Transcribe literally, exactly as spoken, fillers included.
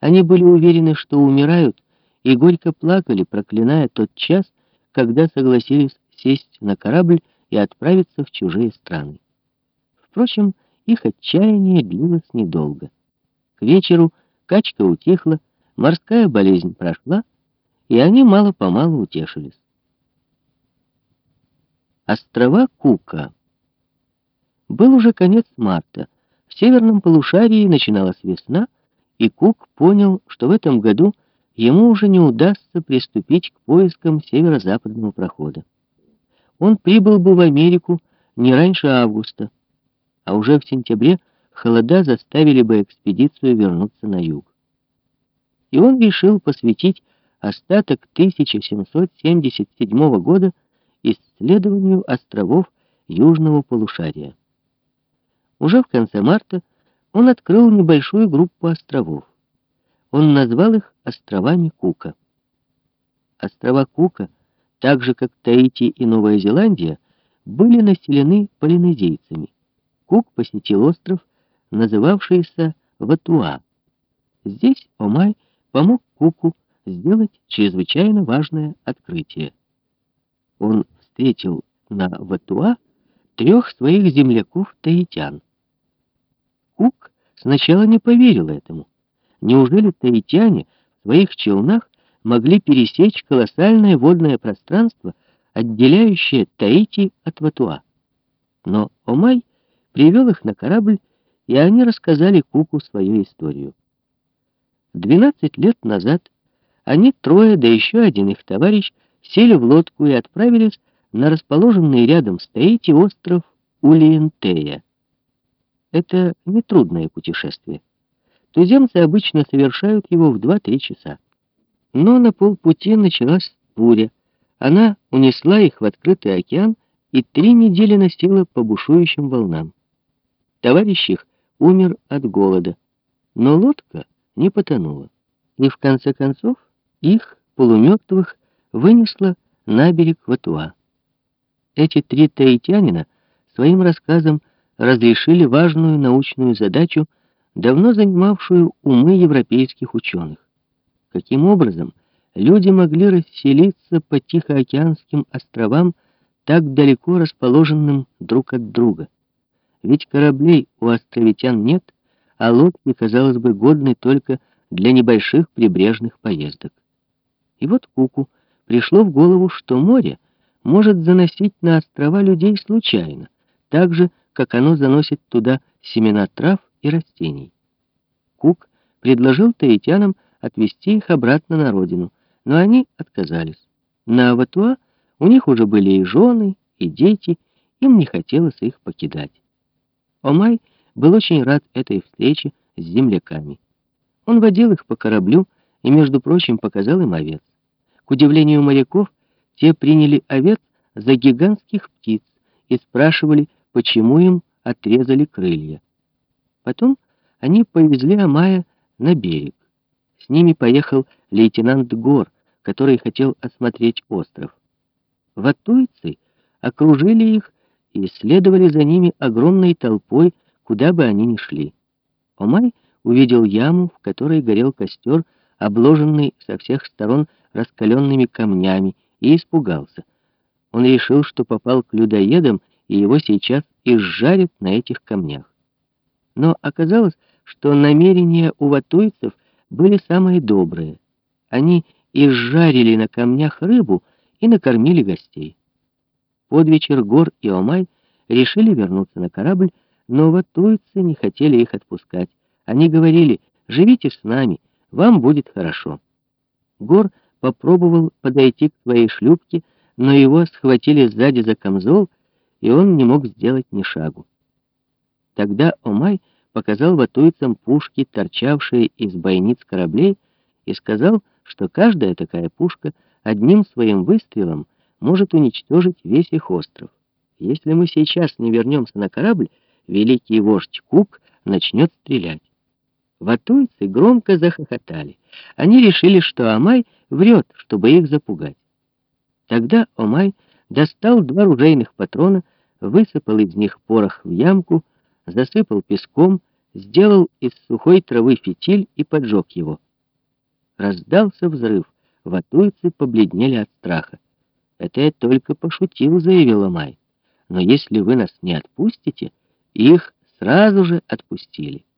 Они были уверены, что умирают, и горько плакали, проклиная тот час, когда согласились сесть на корабль и отправиться в чужие страны. Впрочем, их отчаяние длилось недолго. К вечеру качка утихла, морская болезнь прошла, и они мало-помалу утешились. Острова Кука. Был уже конец марта. В северном полушарии начиналась весна, и Кук понял, что в этом году ему уже не удастся приступить к поискам северо-западного прохода. Он прибыл бы в Америку не раньше августа, а уже в сентябре холода заставили бы экспедицию вернуться на юг. И он решил посвятить остаток тысяча семьсот семьдесят седьмого года исследованию островов южного полушария. Уже в конце марта он открыл небольшую группу островов. Он назвал их островами Кука. Острова Кука, так же как Таити и Новая Зеландия, были населены полинезийцами. Кук посетил остров, называвшийся Ватуа. Здесь Омай помог Куку сделать чрезвычайно важное открытие. Он встретил на Ватуа трех своих земляков-таитян. Кук сначала не поверил этому. Неужели таитяне в своих челнах могли пересечь колоссальное водное пространство, отделяющее Таити от Ватуа? Но Омай привел их на корабль, и они рассказали Куку свою историю. Двенадцать лет назад они трое, да еще один их товарищ, сели в лодку и отправились на расположенный рядом с Таити остров Улиентея. Это нетрудное путешествие. Туземцы обычно совершают его в два-три часа. Но на полпути началась буря. Она унесла их в открытый океан и три недели носила по бушующим волнам. Товарищ их умер от голода, но лодка не потонула. И в конце концов их, полумертвых, вынесло на берег Ватуа. Эти три таитянина своим рассказом разрешили важную научную задачу, давно занимавшую умы европейских ученых. Каким образом люди могли расселиться по Тихоокеанским островам, так далеко расположенным друг от друга? Ведь кораблей у островитян нет, а лодки, казалось бы, годны только для небольших прибрежных поездок. И вот Куку пришло в голову, что море может заносить на острова людей случайно, так же, как оно заносит туда семена трав и растений. Кук предложил таитянам отвезти их обратно на родину, но они отказались. На Ватуа у них уже были и жены, и дети, им не хотелось их покидать. Омай был очень рад этой встрече с земляками. Он водил их по кораблю и, между прочим, показал им овец. К удивлению моряков, те приняли овец за гигантских птиц и спрашивали, почему им отрезали крылья. Потом они повезли Омая на берег. С ними поехал лейтенант Гор, который хотел осмотреть остров. Ватуйцы окружили их и следовали за ними огромной толпой, куда бы они ни шли. Омай увидел яму, в которой горел костер, обложенный со всех сторон раскаленными камнями, и испугался. Он решил, что попал к людоедам, и его сейчас изжарят на этих камнях. Но оказалось, что намерения у ватуйцев были самые добрые. Они изжарили на камнях рыбу и накормили гостей. Под вечер Гор и Омай решили вернуться на корабль, но ватуйцы не хотели их отпускать. Они говорили: «Живите с нами, вам будет хорошо». Гор попробовал подойти к своей шлюпке, но его схватили сзади за камзол, и он не мог сделать ни шагу. Тогда Омай показал ватуйцам пушки, торчавшие из бойниц кораблей, и сказал, что каждая такая пушка одним своим выстрелом может уничтожить весь их остров. Если мы сейчас не вернемся на корабль, великий вождь Кук начнет стрелять. Ватуйцы громко захохотали. Они решили, что Омай врет, чтобы их запугать. Тогда Омай достал два ружейных патрона, высыпал из них порох в ямку, засыпал песком, сделал из сухой травы фитиль и поджег его. Раздался взрыв. Ватуйцы побледнели от страха. «Это я только пошутил», — заявил Май. «Но если вы нас не отпустите...» Их сразу же отпустили.